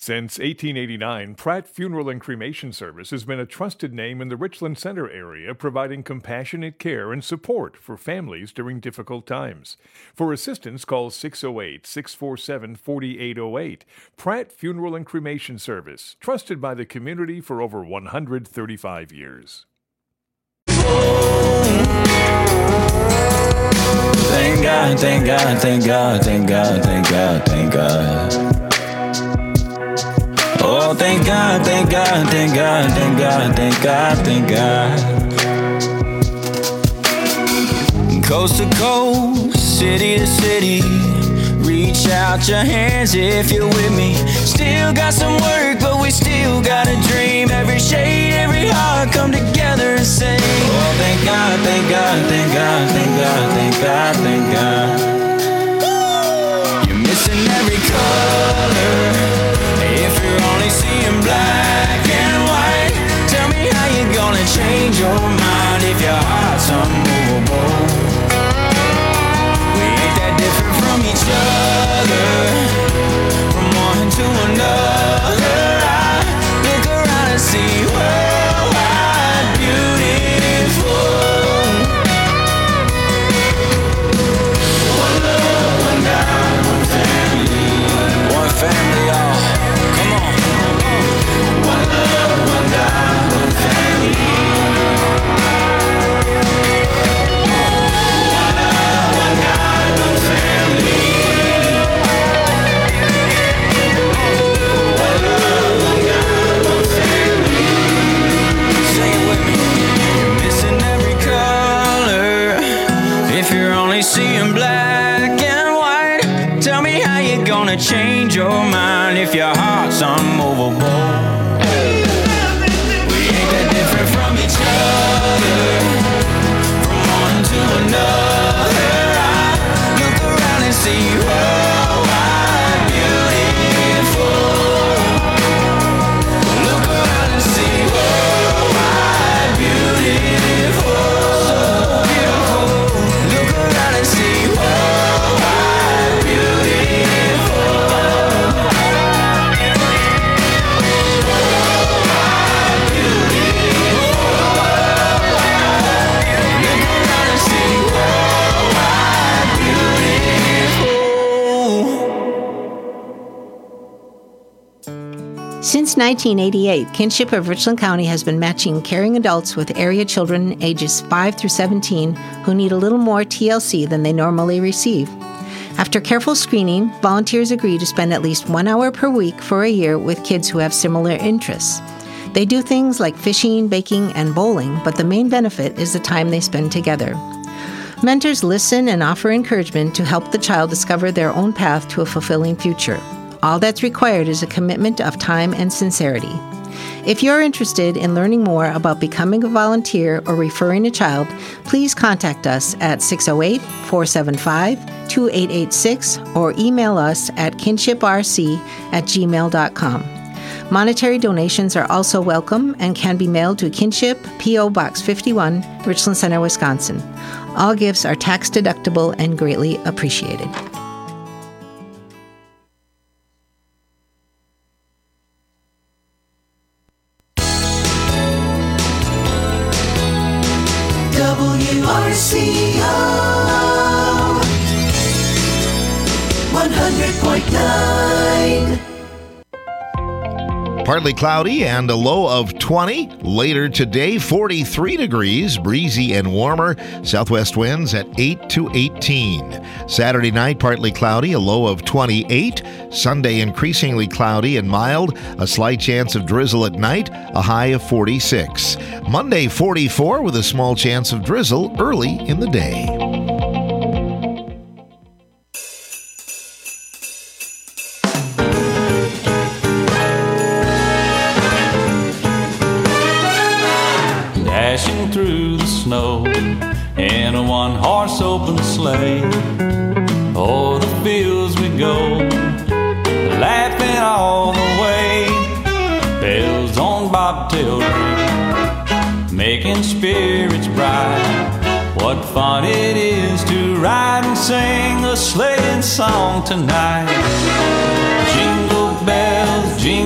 Since 1889, Pratt Funeral and Cremation Service has been a trusted name in the Richland Center area, providing compassionate care and support for families during difficult times. For assistance, call 608-647-4808. Pratt Funeral and Cremation Service, trusted by the community for over 135 years. Thank God, thank God, thank God, thank God, thank God, thank God. Oh, thank God, thank God, thank God, thank God, thank God, thank God. Coast to coast, city to city, reach out your hands if you're with me. Still got some work, but we still got a dream. Every shade, every heart come together and sing. Oh, thank God, thank God, thank God, thank God, thank God, thank God. You're missing every color. If you're only seeing black and white, tell me how you're gonna change your mind if your heart's unmovable. We ain't that different from each other, from one to another. I look around and see worldwide beautiful. One love, one God, one family. One family, y'all. One love, one God, one family. One love, one God, one family. One love, one God, one family. Sing it with me. You're missing every color. If you're only seeing black and white, tell me how you're gonna change your mind if your heart's unmovable. From each other, from one to another, I look around and see worldwide beautiful. Look around and see worldwide beautiful. So beautiful. Look around and see worldwide beautiful. Since 1988, Kinship of Richland County has been matching caring adults with area children ages 5 through 17 who need a little more TLC than they normally receive. After careful screening, volunteers agree to spend at least 1 hour per week for a year with kids who have similar interests. They do things like fishing, baking, and bowling, but the main benefit is the time they spend together. Mentors listen and offer encouragement to help the child discover their own path to a fulfilling future. All that's required is a commitment of time and sincerity. If you're interested in learning more about becoming a volunteer or referring a child, please contact us at 608-475-2886 or email us at kinshiprc@gmail.com. Monetary donations are also welcome and can be mailed to Kinship, P.O. Box 51, Richland Center, Wisconsin. All gifts are tax deductible and greatly appreciated. WRCO 100.9. Partly cloudy and a low of 20. Later today, 43 degrees, breezy and warmer. Southwest winds at 8 to 18. Saturday night, partly cloudy, a low of 28. Sunday, increasingly cloudy and mild. A slight chance of drizzle at night, a high of 46. Monday, 44 with a small chance of drizzle early in the day. Through the snow in a one-horse open sleigh, o'er the fields we go, laughing all the way. Bells on bobtail ring, making spirits bright. What fun it is to ride and sing a sleighing song tonight. Jingle bells, jingle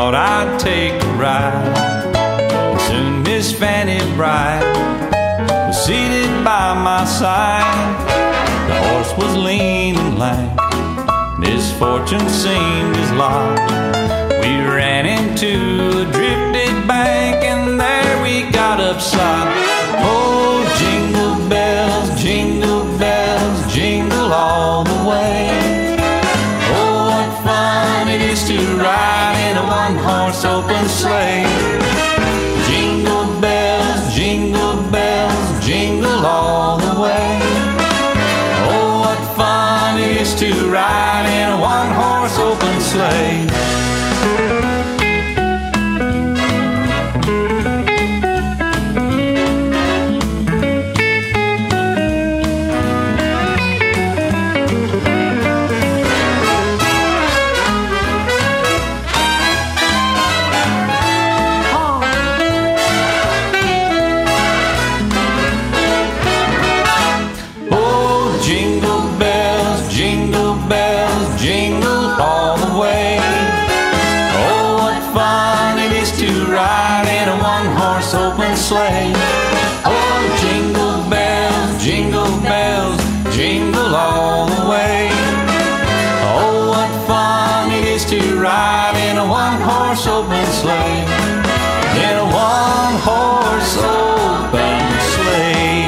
thought I'd take a ride. Soon Miss Fanny Bright was seated by my side. The horse was lean and lank, his fortune seemed his lot. We ran into a drifted bank, and there we got upside. Oh, jingle bells, jingle all the way. Oh, what fun it is to ride in a one-horse open sleigh. Jingle bells, jingle all the way. Oh, what fun it is to ride in a one-horse open sleigh. Sleigh. Oh, jingle bells, jingle all the way. Oh, what fun it is to ride in a one-horse open sleigh. In a one-horse open sleigh.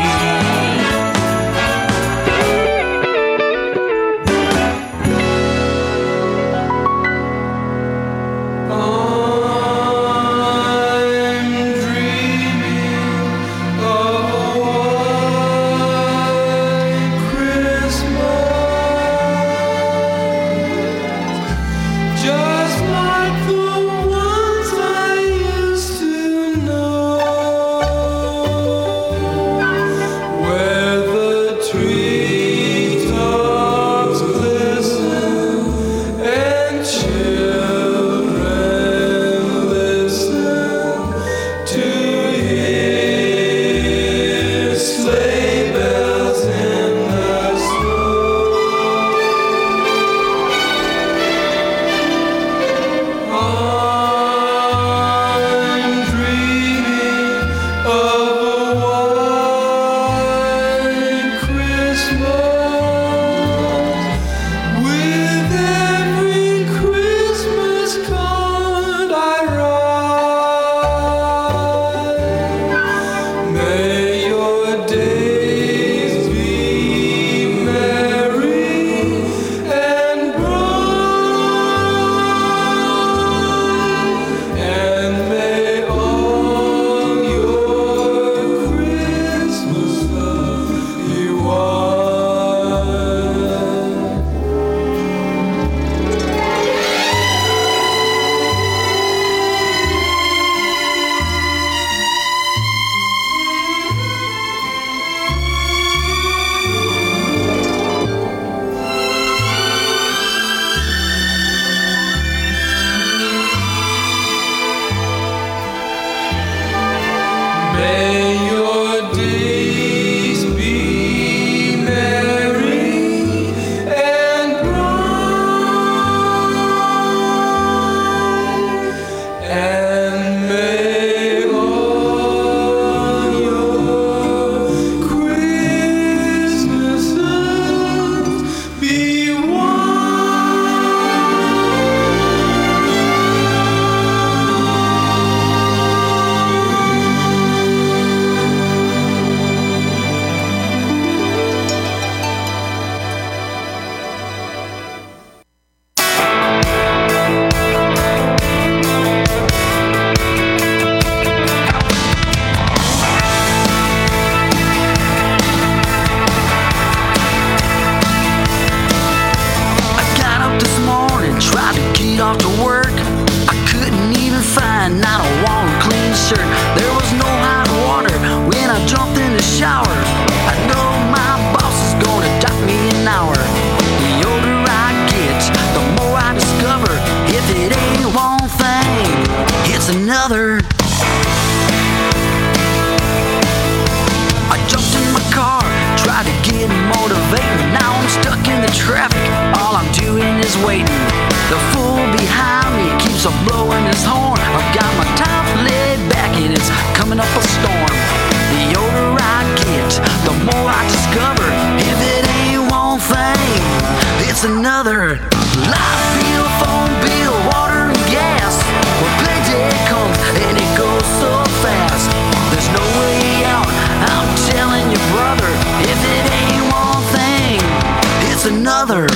Another. I jumped in my car, tried to get motivated. Now I'm stuck in the traffic, all I'm doing is waiting. The fool behind me keeps on blowing his horn. more I discover. If it ain't one thing, it's another. Light bill, phone bill, water and gas. When payday comes and it goes so fast, there's no way out, I'm telling you, brother. If it ain't one thing, it's another.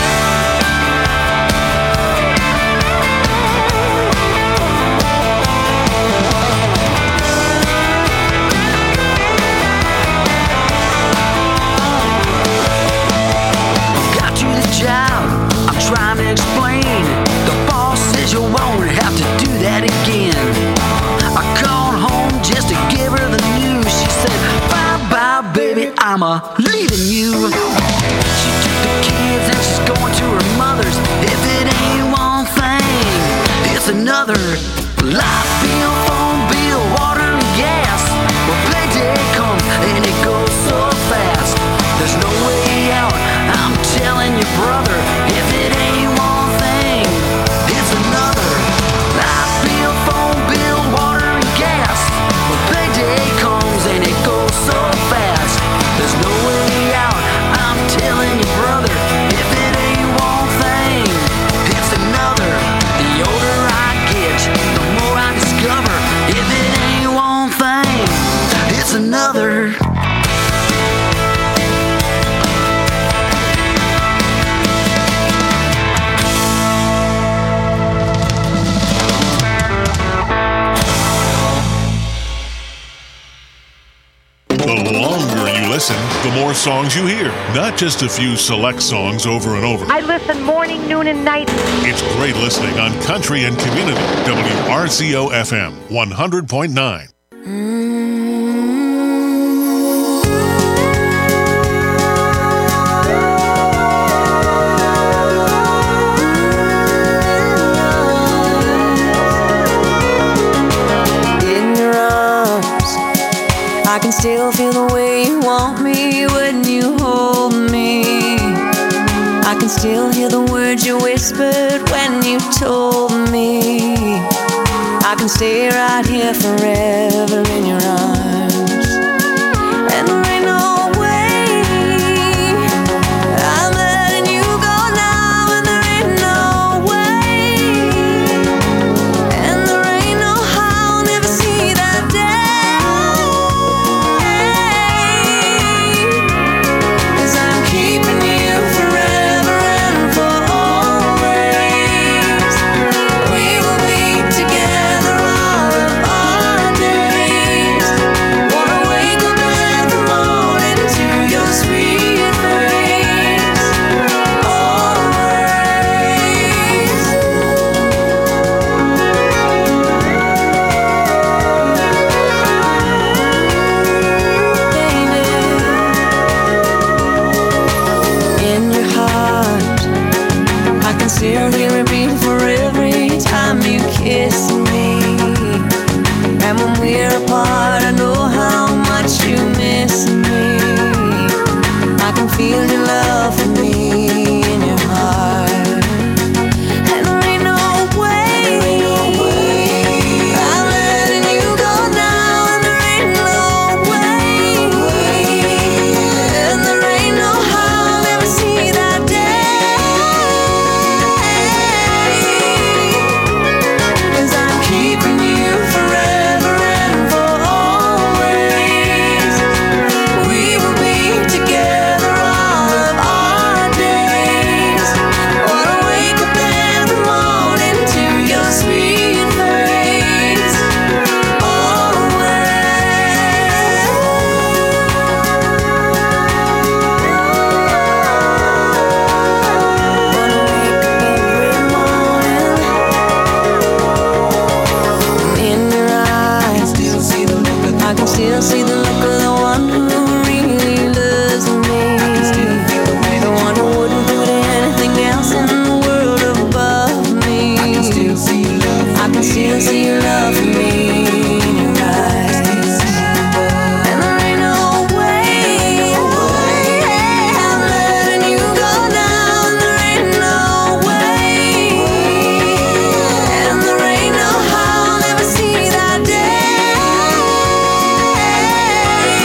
I'm trying to explain. The boss says you won't have to do that again. I called home just to give her the news. She said, bye-bye, baby, I'm leaving you. She took the kids and she's going to her mother's. If it ain't one thing, it's another. Light bill, phone bill, water and gas. When payday comes and it goes so fast, there's no way out, I'm telling you, brother. If it ain't one thing, it's another. Light bill, phone bill, water and gas. When payday comes and it goes so fast, there's no way out, I'm telling you, brother. If it ain't one thing, it's another. The older I get, the more I discover. If it ain't one thing, it's another. Listen, the more songs you hear, not just a few select songs over and over. I listen morning, noon, and night. It's great listening on Country and Community, WRCO FM 100.9. I can still feel the way you want me when you hold me. I can still hear the words you whispered when you told me I can stay right here forever in your arms. And there ain't no way I'm letting you go now, and there ain't no way, and there ain't no how I'll never see that day. Still hear it beat for every time you kiss me. And when we're apart, I know how much you miss me. I can feel your love for me in your heart. And there ain't no way I'm letting you go now, and there ain't no way, and there ain't no how I'll ever see that day. Still see the look of the one who really loves me. The one who wouldn't put anything else in the world above me. I can still see your love. I can still see your love for me in your eyes. And there ain't no way I'm letting you go now, and there ain't no way, and there ain't no how I'll ever see that day.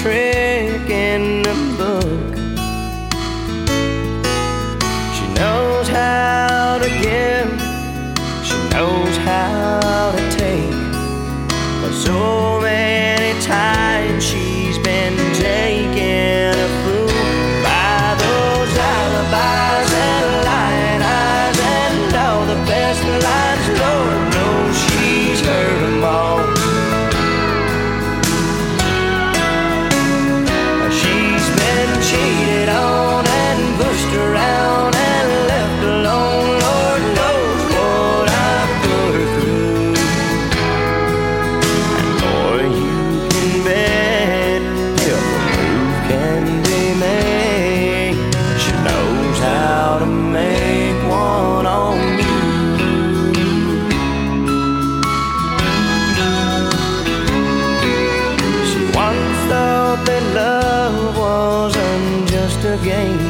trick in the book. She knows how to give, she knows how to take. But so many times she's been taken a fool by those alibis and lying eyes and all the best lines. Lord knows she's heard them all. She's been cheated on and pushed around and left alone. Lord knows what I've put her through. And boy, you can bet if a move can be made, she knows how to make one on you. She once thought that love wasn't just a game.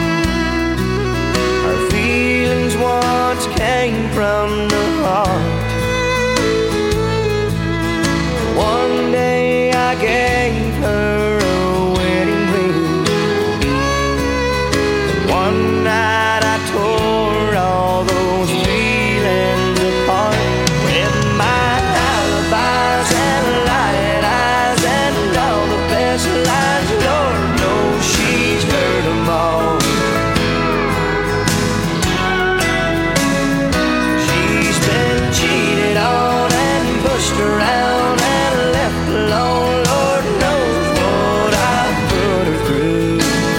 Her feelings once came from the heart. One day I gave her a wedding ring. One night I tore all those feelings apart with my alibis and lying eyes and all the best lines. Lord knows she's heard them all. She's been cheated on and pushed around and left alone. Lord knows what I've put her through.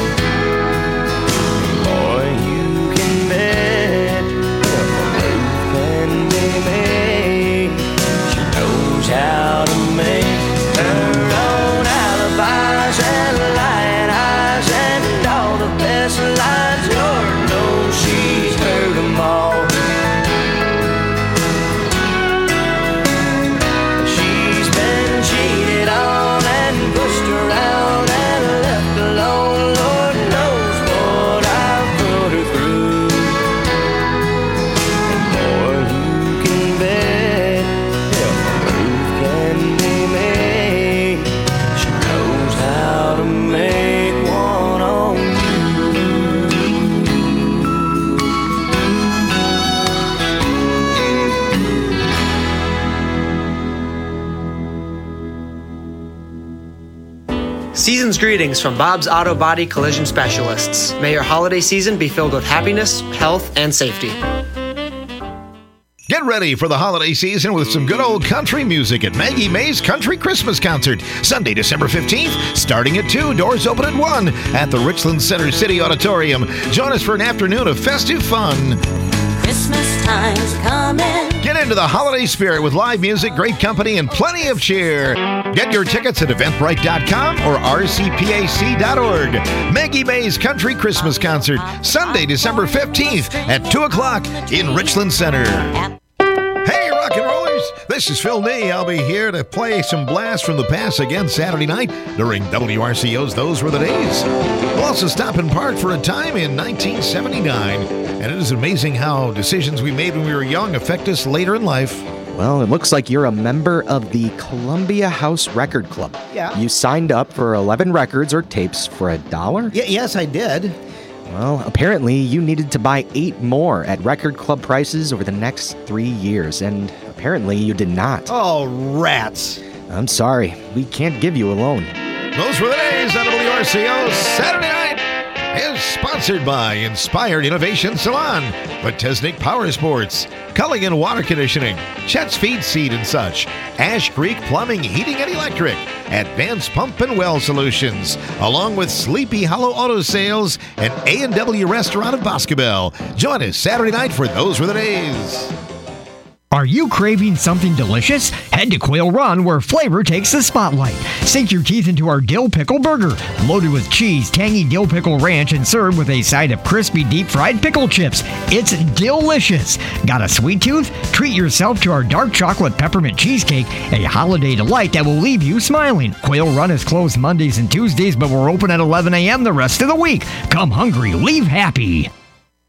Boy, you can bet if a move can be made, she knows how to make her own alibis and lying eyes and all the best lines. Lord knows she's heard them all. She's been cheated on and pushed around and left alone. Lord knows what I've put her through. And boy, you can bet if a move can be made, she knows how to make one on you. Season's greetings from Bob's Auto Body Collision Specialists. May your holiday season be filled with happiness, health, and safety. Get ready for the holiday season with some good old country music at Maggie Mae's Country Christmas Concert, Sunday, December 15th, starting at 2, doors open at 1 at the Richland Center City Auditorium. Join us for an afternoon of festive fun. Christmas time's coming. Get into the holiday spirit with live music, great company, and plenty of cheer. Get your tickets at eventbrite.com or rcpac.org. Maggie Mae's Country Christmas Concert, Sunday, December 15th at 2 o'clock in Richland Center. Hey, rock and rollers! This is Phil Nee. I'll be here to play some blasts from the past again Saturday night during WRCO's Those Were the Days. We'll also stop and park for a time in 1979. And it is amazing how decisions we made when we were young affect us later in life. Well, it looks like you're a member of the Columbia House Record Club. Yeah. You signed up for 11 records or tapes for $1? Yes, I did. Well, apparently you needed to buy 8 more at Record Club prices over the next 3 years, and apparently you did not. Oh, rats. I'm sorry. We can't give you a loan. Those were the days on WRCO Saturday night. Is sponsored by Inspired Innovation Salon, Potesnik Power Sports, Culligan Water Conditioning, Chet's Feed Seed and Such, Ash Creek Plumbing, Heating and Electric, Advanced Pump and Well Solutions, along with Sleepy Hollow Auto Sales and A&W Restaurant of Boscobel. Join us Saturday night for Those Were the Days. Are you craving something delicious? Head to Quail Run, where flavor takes the spotlight. Sink your teeth into our dill pickle burger, loaded with cheese, tangy dill pickle ranch, and served with a side of crispy deep-fried pickle chips. It's delicious. Got a sweet tooth? Treat yourself to our dark chocolate peppermint cheesecake, a holiday delight that will leave you smiling. Quail Run is closed Mondays and Tuesdays, but we're open at 11 a.m. the rest of the week. Come hungry, leave happy.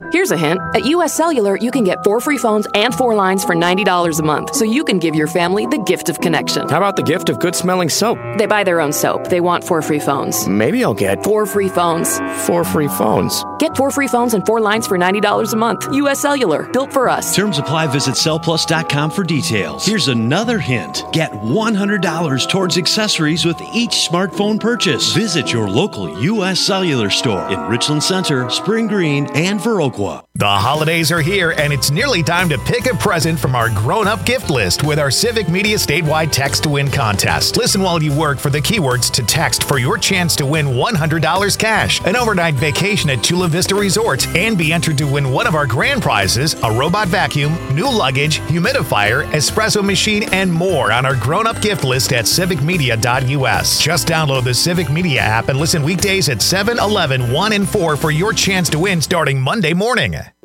Here's a hint. At US Cellular, you can get 4 free phones and 4 lines for $90 a month, so you can give your family the gift of connection. How about the gift of good-smelling soap? They buy their own soap. They want 4 free phones. Maybe I'll get 4 free phones. 4 free phones. Get 4 free phones and 4 lines for $90 a month. US Cellular, built for us. Terms apply. Visit cellplus.com for details. Here's another hint. Get $100 towards accessories with each smartphone purchase. Visit your local US Cellular store in Richland Center, Spring Green, and Viroqua. The holidays are here, and it's nearly time to pick a present from our grown-up gift list with our Civic Media statewide Text to Win contest. Listen while you work for the keywords to text for your chance to win $100 cash, an overnight vacation at Chula Vista Resort, and be entered to win one of our grand prizes, a robot vacuum, new luggage, humidifier, espresso machine, and more on our grown-up gift list at civicmedia.us. Just download the Civic Media app and listen weekdays at 7, 11, 1, and 4 for your chance to win starting Monday morning.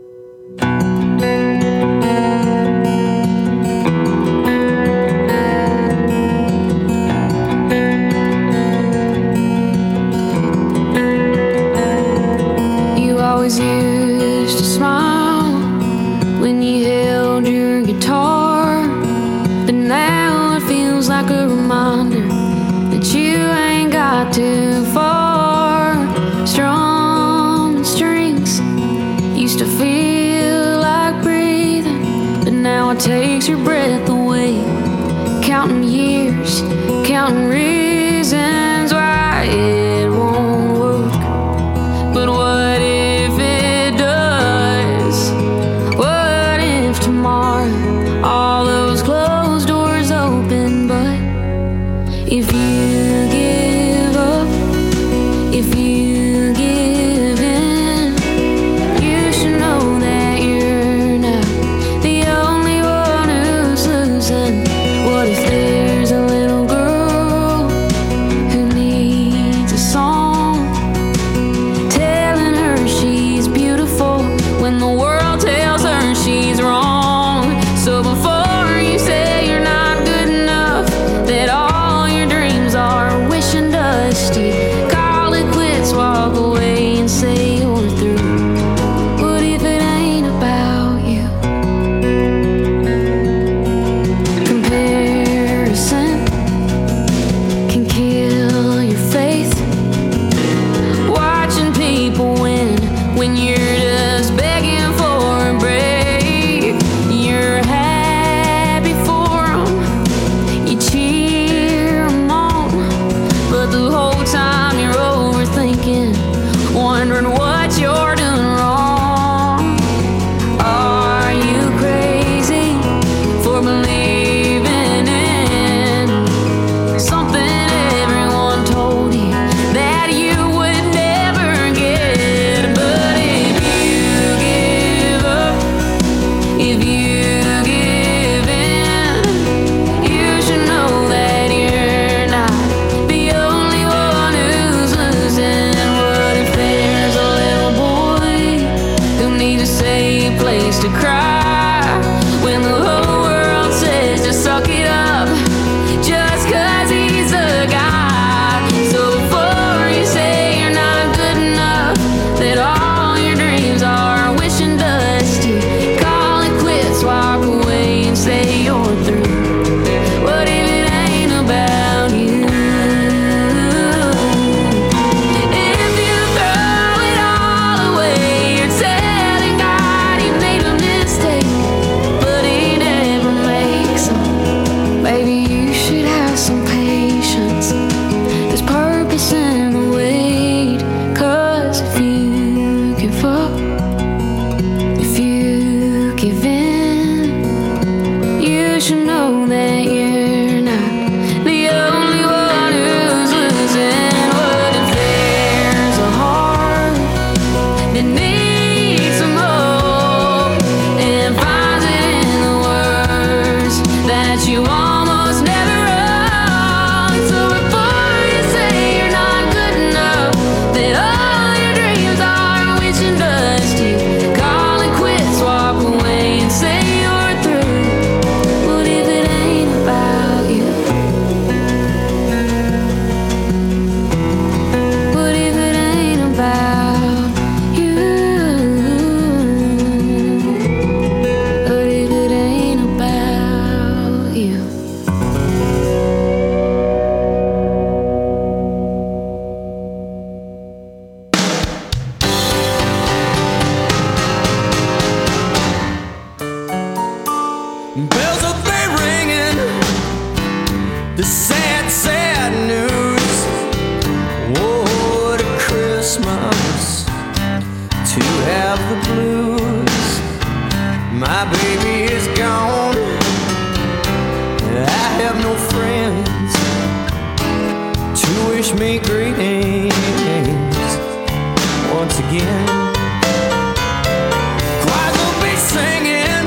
You always used to smile when you held your guitar, but now it feels like a reminder that you ain't got too far. Strong strings used to feel like breathing, but now it takes your breath away. Counting years, counting reasons why it won't work. But what if it does? What if tomorrow all those closed doors open? But if you give up, if you give in, you should know that you're not the only one who's losing. What if there's a little girl who needs a song telling her she's beautiful when the world tells her she's wrong? So before you say you're not good enough, that all your dreams are wishing dusty, call it quits, walk away and say you're through. What if it ain't about you? Comparison can kill your faith. Watching people win when you're just begging for a break. You're happy for 'em, you cheer 'em on, but the whole time you're overthinking, wondering what you're doing wrong. Are you crazy for believing in something everyone told you that you would never get? But if you give up, if you give in, you should know that you're not the only one who's losing. What if there's a Christmas to have the blues. My baby is gone, I have no friends to wish me greetings once again. Choirs will be singing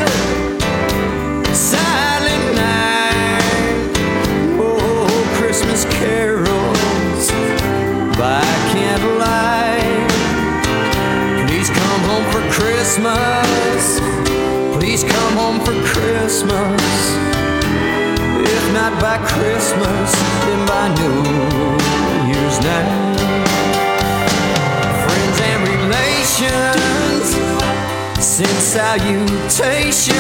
Silent Night, oh, Christmas carols by candlelight. Please come home for Christmas, please come home for Christmas. If not by Christmas, then by New Year's night. Friends and relations send salutations,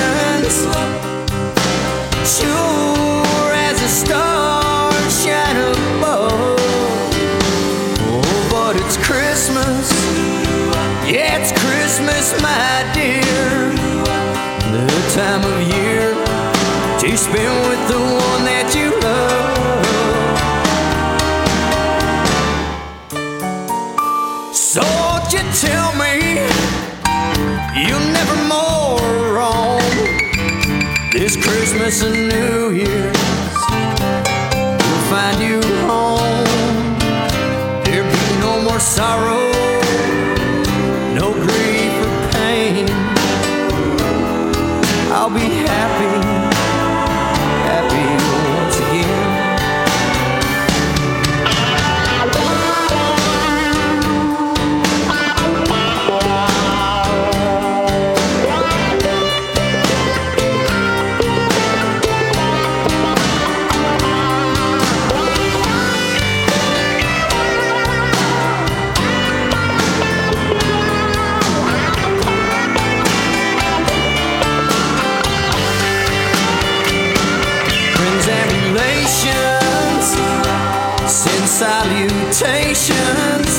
sure as the stars shine above. Oh, but it's Christmas, yeah, it's Christmas, my dear. The time of year to spend with the one that you love. So won't you tell me you're never more wrong this Christmas and New Year's? We'll find you home. There'll be no more sorrow, no grief or pain. I'll be happy once again. Salutations,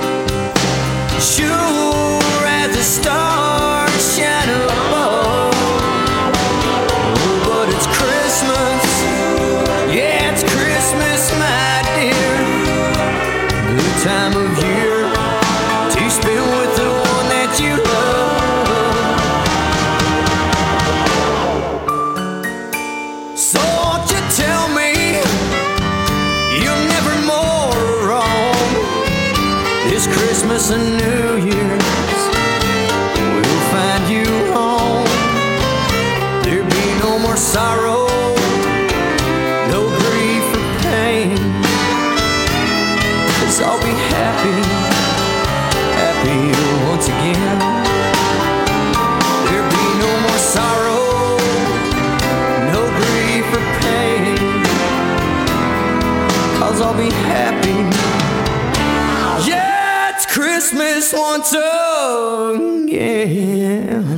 sure as the stars shine above. Oh, but it's Christmas, yeah, it's Christmas, my dear. Good time of year to spend with the one that you love. So won't you tell me you'll never more wrong this Christmas and New Year's? We'll find you home. There'll be no more sorrow, no grief or pain. 'Cause I'll be happy once again. There'll be no more sorrow, no grief or pain. 'Cause I'll be happy. Yeah, it's Christmas once again.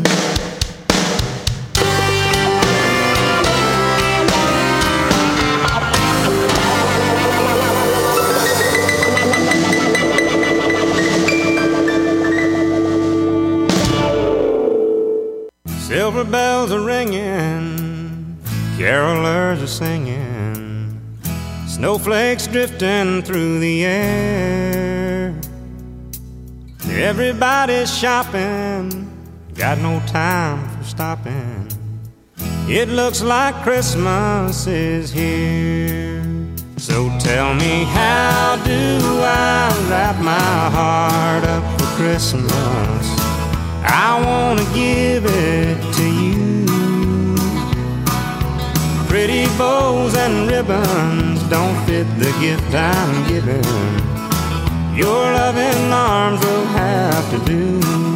Silver bells are ringing, carolers are singing, snowflakes drifting through the air. Everybody's shopping, got no time for stopping. It looks like Christmas is here. So tell me, how do I wrap my heart up for Christmas? I wanna give it to you. Pretty bows and ribbons don't fit the gift I'm giving. Your loving arms will have to do.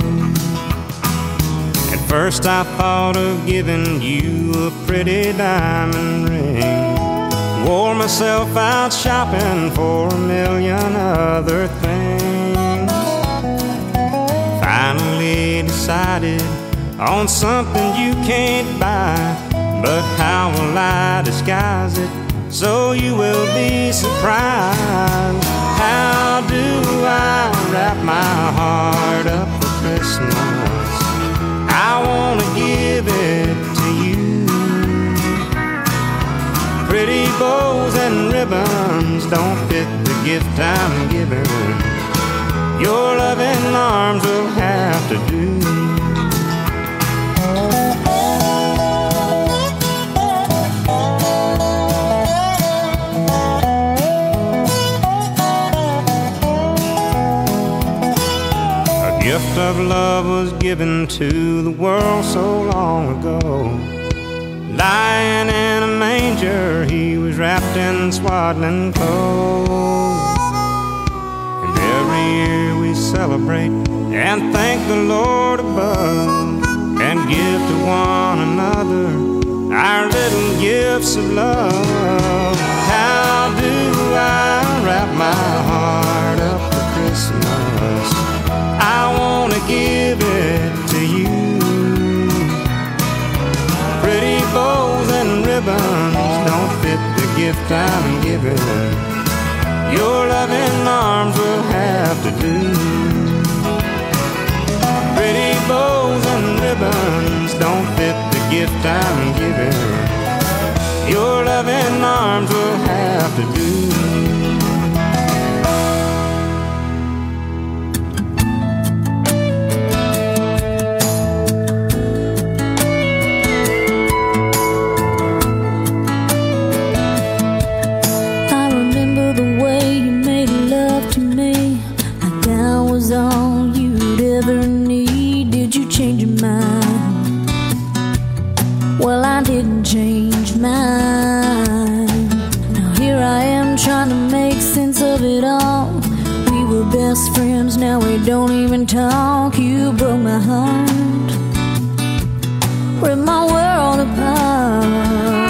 At first I thought of giving you a pretty diamond ring. Wore myself out shopping for a million other things. Finally decided on something you can't buy. But how will I disguise it so you will be surprised? How do I wrap my heart up for Christmas? I wanna give it to you. Pretty bows and ribbons don't fit the gift I'm giving. Your arms will have to do. A gift of love was given to the world so long ago. Lying in a manger, he was wrapped in swaddling clothes. And every year we celebrate and thank the Lord above, and give to one another our little gifts of love. How do I wrap my heart up for Christmas? I want to give it to you. Pretty bows and ribbons don't fit the gift I'm giving. Your loving arms will have to do. Pretty bows and ribbons don't fit the gift I'm giving. Your loving arms will have to do. All you'd ever need. Did you change your mind? Well, I didn't change mine. Now here I am trying to make sense of it all. We were best friends, now we don't even talk. You broke my heart, ripped my world apart.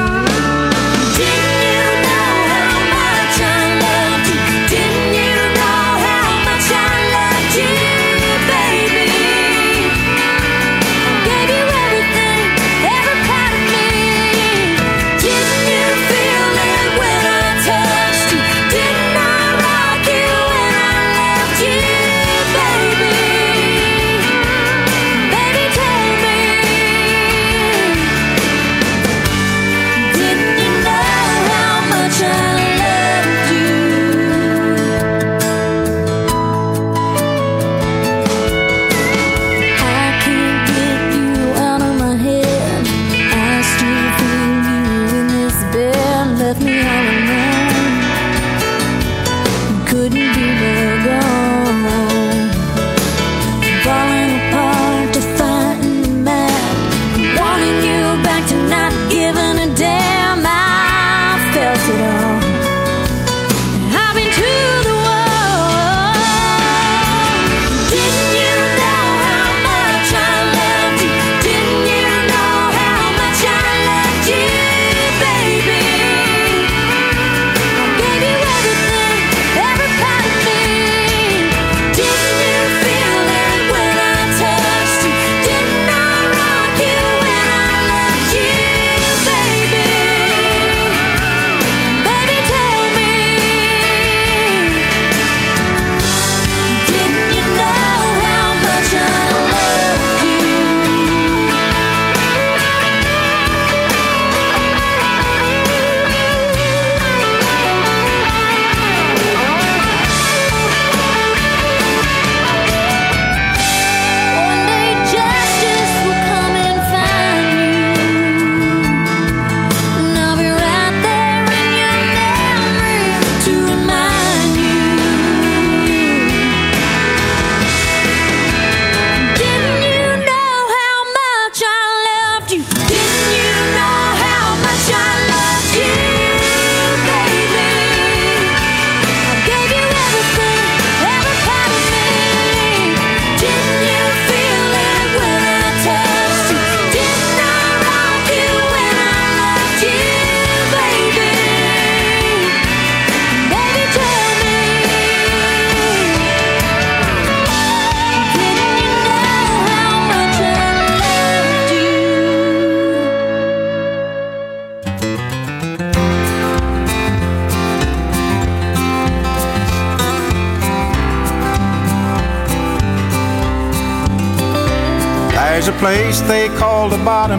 There's a place they call the Bottom,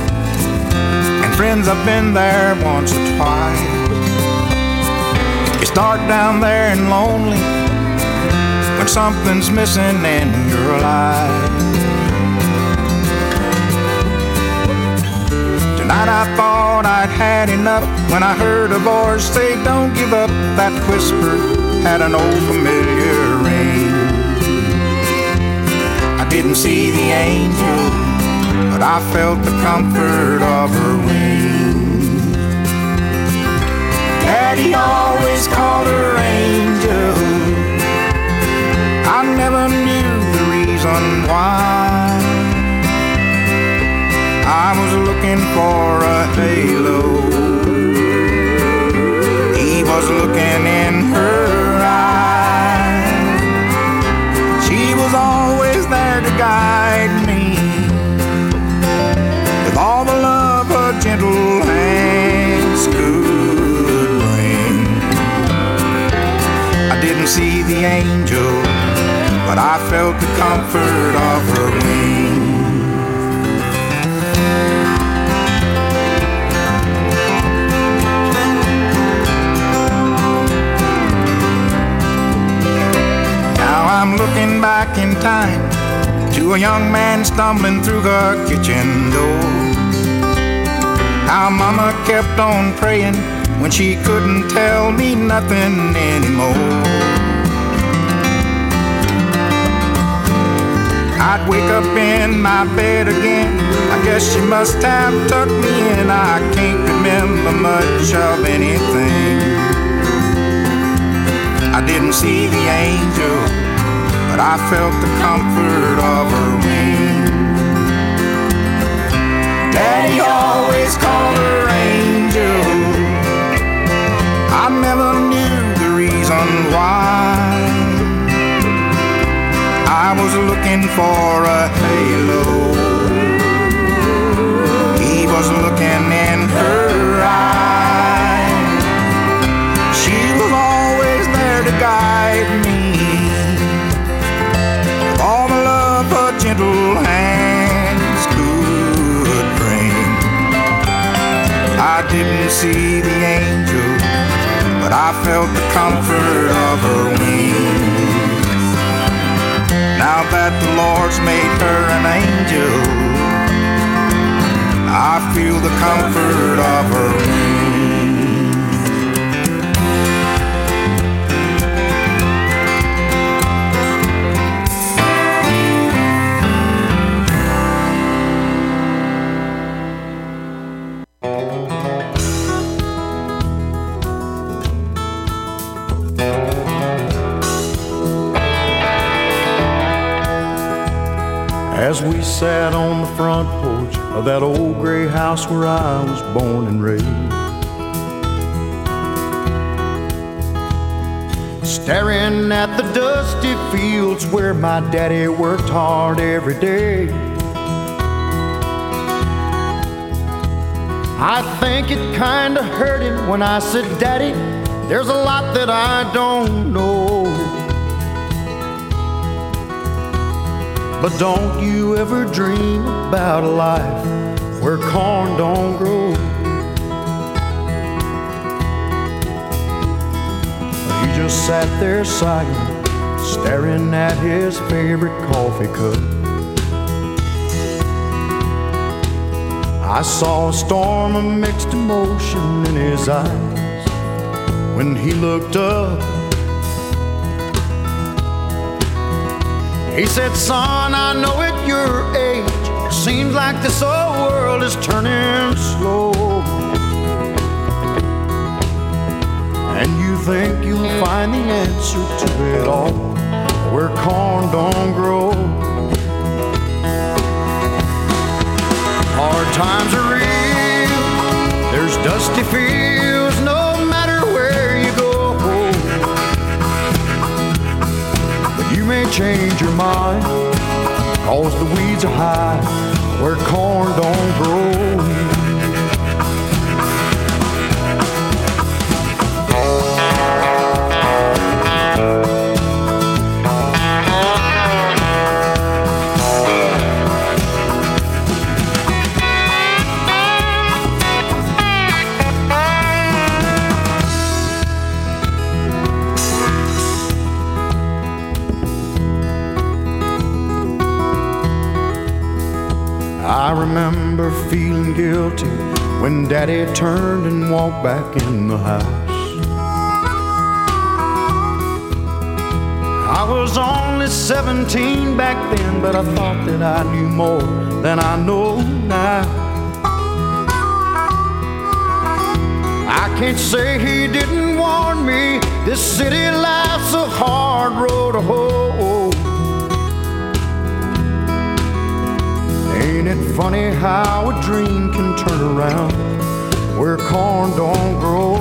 and friends, I've been there once or twice. It's dark down there and lonely when something's missing in your life. Tonight I thought I'd had enough when I heard a voice say, don't give up. That whisper had an old familiar ring. I didn't see the angel, but I felt the comfort of her wings. Daddy always called her angel. I never knew the reason why. I was looking for a halo. He was looking in her eyes. She was always there to guide me, with all the love her gentle hands could bring. I didn't see the angel, but I felt the comfort of her wings. I'm looking back in time to a young man stumbling through the kitchen door. How Mama kept on praying when she couldn't tell me nothing anymore. I'd wake up in my bed again. I guess she must have tucked me in. I can't remember much of anything. I didn't see the angel, but I felt the comfort of her wings. Daddy always called her angel. I never knew the reason why. I was looking for a halo. He was looking in her eyes. She was always there to guide me, all the love her gentle hands could bring. I didn't see the angel, but I felt the comfort of her wings. Now that the Lord's made her an angel, I feel the comfort of her wings. As we sat on the front porch of that old gray house where I was born and raised, staring at the dusty fields where my daddy worked hard every day, I think it kinda hurt him when I said, Daddy, there's a lot that I don't know. But don't you ever dream about a life where corn don't grow. He just sat there silent, staring at his favorite coffee cup. I saw a storm of mixed emotion in his eyes when he looked up. He said, son, I know at your age, seems like this whole world is turning slow, and you think you'll find the answer to it all where corn don't grow. Hard times are real, there's dusty fields no matter where you go. But you may change your mind, 'cause the weeds are high where corn don't grow. I remember feeling guilty when Daddy turned and walked back in the house. I was only 17 back then, but I thought that I knew more than I know now. I can't say he didn't warn me, this city life's a hard road to hoe. Ain't it funny how a dream can turn around where corn don't grow?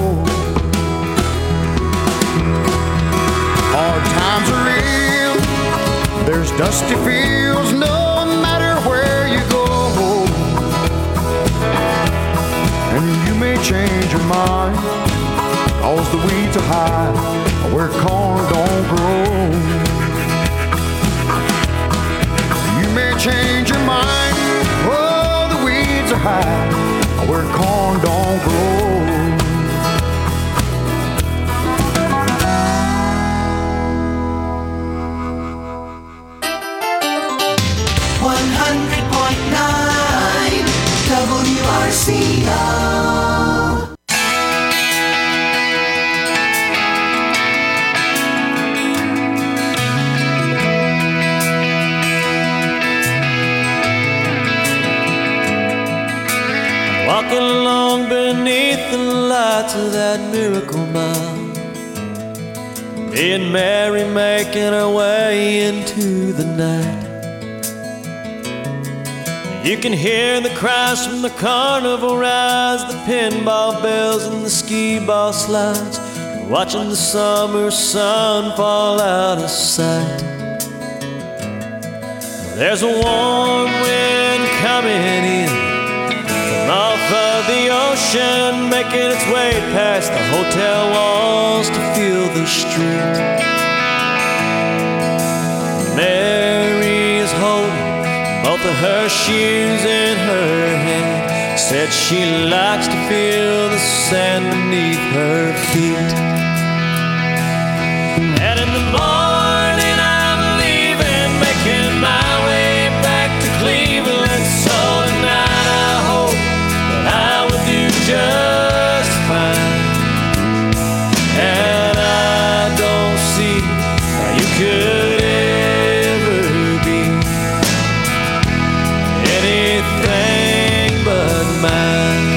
Hard times are real, there's dusty fields no matter where you go. And you may change your mind, cause the weeds are high where corn don't grow. You may change your mind, oh, the weeds are high where corn don't grow. 100.9 WRCO. Walking along beneath the lights of that Miracle Mile, me and Mary making our way into the night. You can hear the cries from the carnival rides, the pinball bells and the skee-ball slides, watching the summer sun fall out of sight. There's a warm wind coming in from off of the ocean, making its way past the hotel walls to feel the street. Mary is holding both of her shoes in her hand, said she likes to feel the sand beneath her feet. And in the morning I'm leaving, making my way back to Cleveland. So tonight I hope that I will do just fine. And I don't see how you could ever be anything but mine.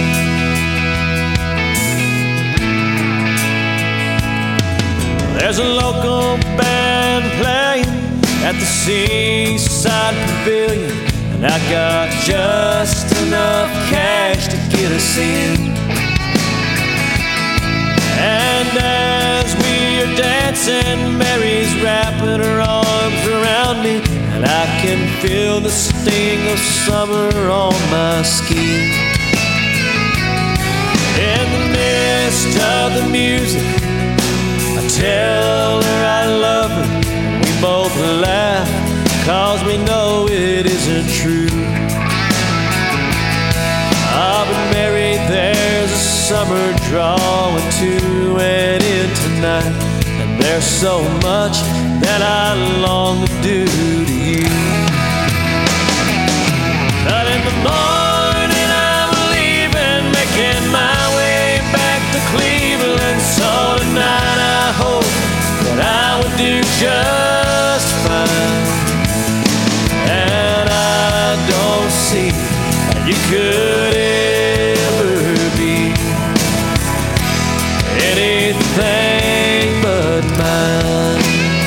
There's a local band playing at the Seaside Pavilion, and I got just enough cash to get us in. And as we are dancing, Mary's wrapping her arms around me, and I can feel the sting of summer on my skin. In the midst of the music, I tell her I love her, and we both laugh, cause we know it isn't true. Ah, but Mary, there's a summer drawing to an end tonight, and there's so much that I long to do to you. But in the morning I'm leaving, making my way back to Cleveland. So tonight I hope that I would do just fine. And I don't see how you could ever be anything but mine.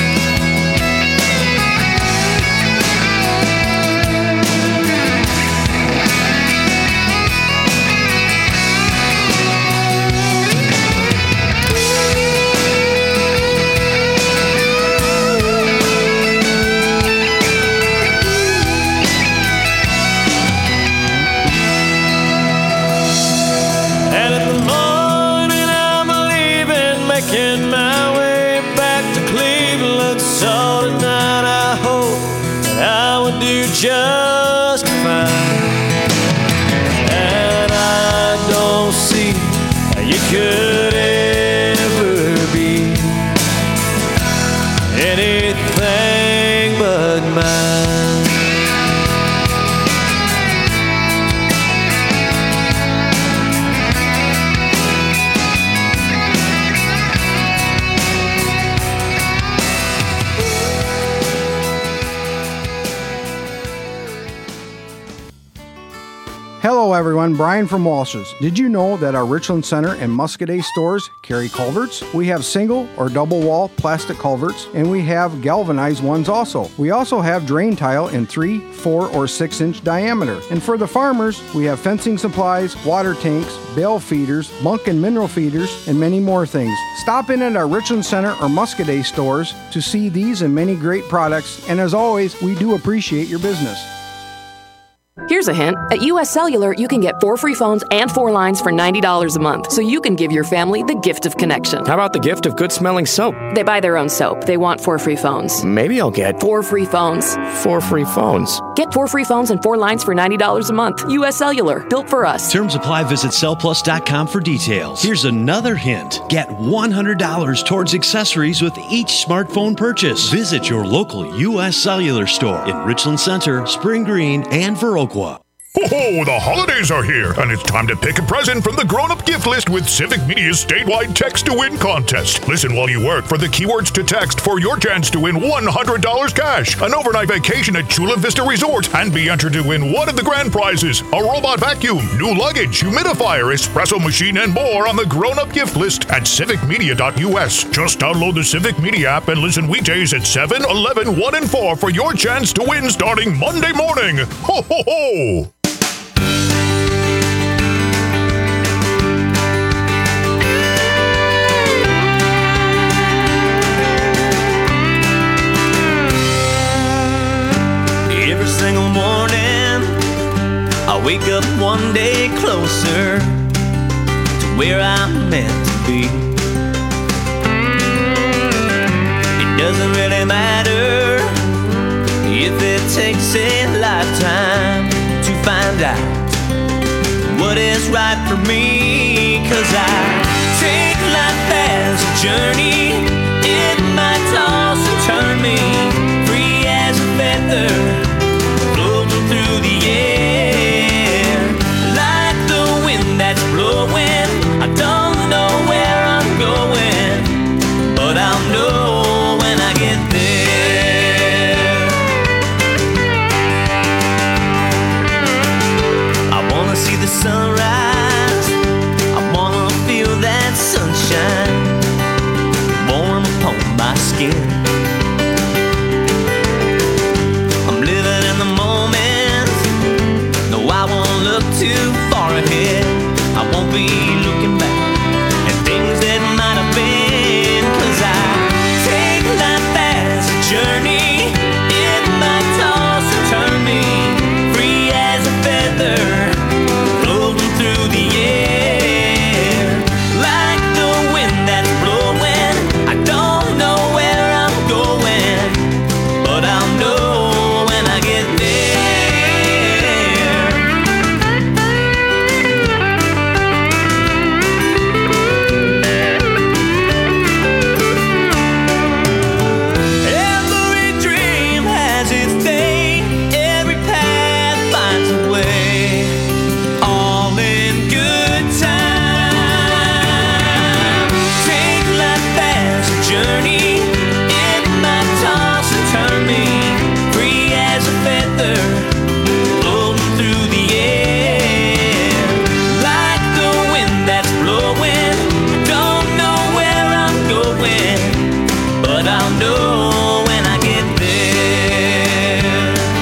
Making my way back to Cleveland. So tonight I hope that I will do just fine. And I don't see how you could ever be anything but mine. Hello everyone, Brian from Walsh's. Did you know that our Richland Center and Muscadet stores carry culverts? We have single or double wall plastic culverts, and we have galvanized ones also. We also have drain tile in 3, 4, or 6 inch diameter. And for the farmers, we have fencing supplies, water tanks, bale feeders, bunk and mineral feeders, and many more things. Stop in at our Richland Center or Muscadet stores to see these and many great products, and as always, we do appreciate your business. Here's a hint. At US Cellular, you can get 4 free phones and 4 lines for $90 a month, so you can give your family the gift of connection. How about the gift of good-smelling soap? They buy their own soap. They want 4 free phones. Maybe I'll get 4 free phones. 4 free phones. Get 4 free phones and 4 lines for $90 a month. US Cellular, built for us. Terms apply. Visit cellplus.com for details. Here's another hint. Get $100 towards accessories with each smartphone purchase. Visit your local US Cellular store in Richland Center, Spring Green, and Viroqua. Ho-ho, the holidays are here, and it's time to pick a present from the grown-up gift list with Civic Media's statewide text-to-win contest. Listen while you work for the keywords to text for your chance to win $100 cash, an overnight vacation at Chula Vista Resort, and be entered to win one of the grand prizes, a robot vacuum, new luggage, humidifier, espresso machine, and more on the grown-up gift list at civicmedia.us. Just download the Civic Media app and listen weekdays at 7, 11, 1, and 4 for your chance to win starting Monday morning. Ho, ho, ho! Every single morning, I wake up one day closer to where I'm meant to be. It doesn't really matter if it takes a lifetime to find out what is right for me. 'Cause I take life as a journey. It might toss and turn me free as a feather, floating through the air like the wind that's blowing. I don't know where I'm going, but I'll know when I get there. I wanna see the sunrise, I wanna feel that sunshine warm upon my skin. I'm living in the moment, no I won't look too far ahead. I won't be looking back at things that might have been. 'Cause I take life as a journey. It might toss and turn me free as a feather, floating through the air like the wind that's blowing. I don't know where I'm going, but I'll know when I get there. Every dream has its day, every path finds a way, all in good time. Take life as a journey. It might toss and turn me free as a feather, floating through the air like the wind that's blowing. Don't know where I'm going, but I'll know when I get there.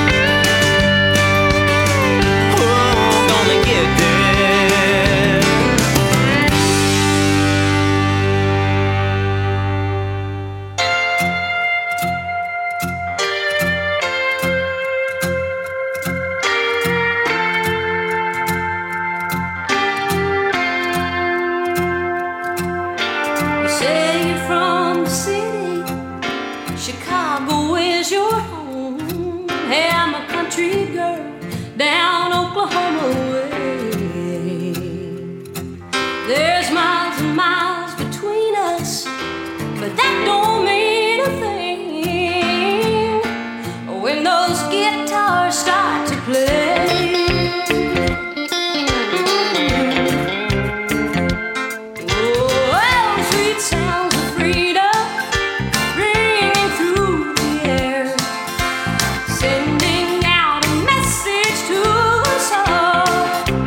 Oh, gonna get there. You say you're from the city, Chicago is your home. Hey, I'm a country girl down Oklahoma way. There's miles and miles between us, but that don't mean a thing when those guitars start to play. Oh, sweet sounds of freedom ringing through the air, sending out a message to us all.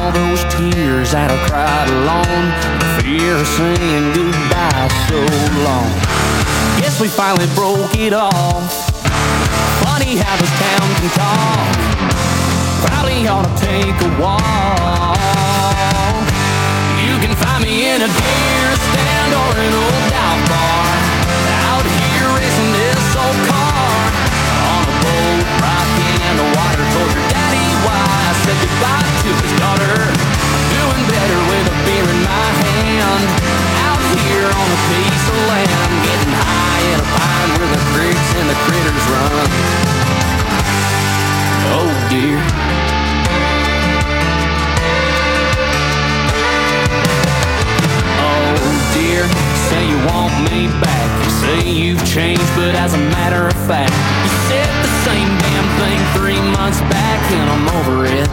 all those tears that I've cried alone, the fear of saying goodbye so long. Guess we finally broke it off. Funny how this town can talk. Probably ought to take a walk. You can find me in a deer stand or an old dive bar, out here racing this old car, on a boat rocking in the water. Told your daddy why I said goodbye to his daughter. I'm doing better with a beer in my hand, out here on a piece of land, getting high in a pine where the creeks and the critters run. Oh dear. Dear, say you want me back. You say you've changed, but as a matter of fact, you said the same damn thing 3 months back, and I'm over it.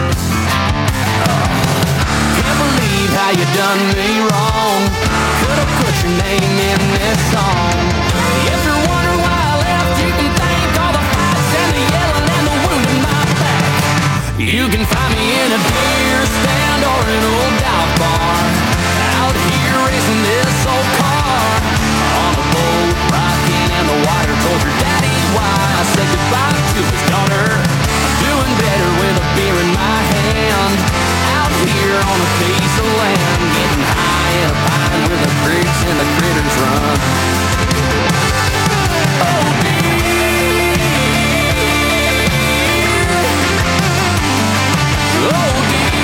Can't believe how you done me wrong. Could've put your name in this song. If you're wondering why I left, you can thank all the fights and the yelling and the wound in my back. You can find me in a beer stand or an old dive bar, out here racing this old car, on a boat rocking in the water. Told your daddy why I said goodbye to his daughter. I'm doing better with a beer in my hand, out here on a piece of land, getting high in a pine where the creeks and the critters run. Oh dear, oh dear.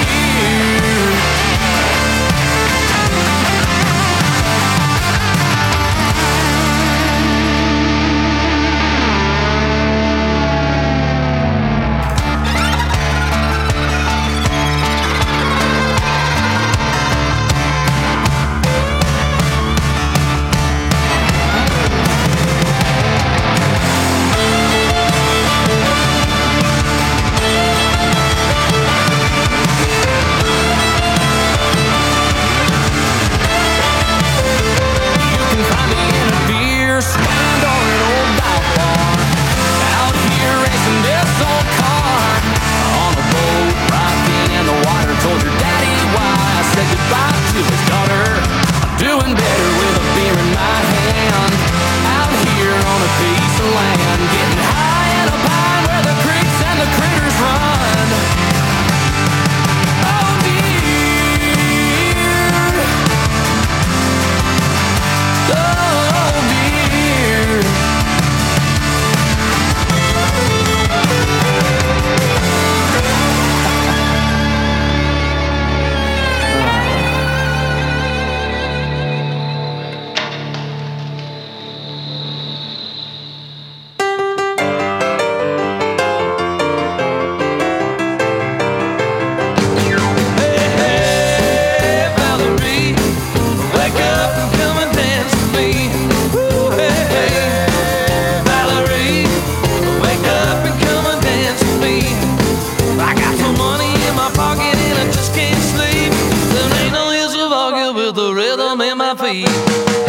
The rhythm in my feet.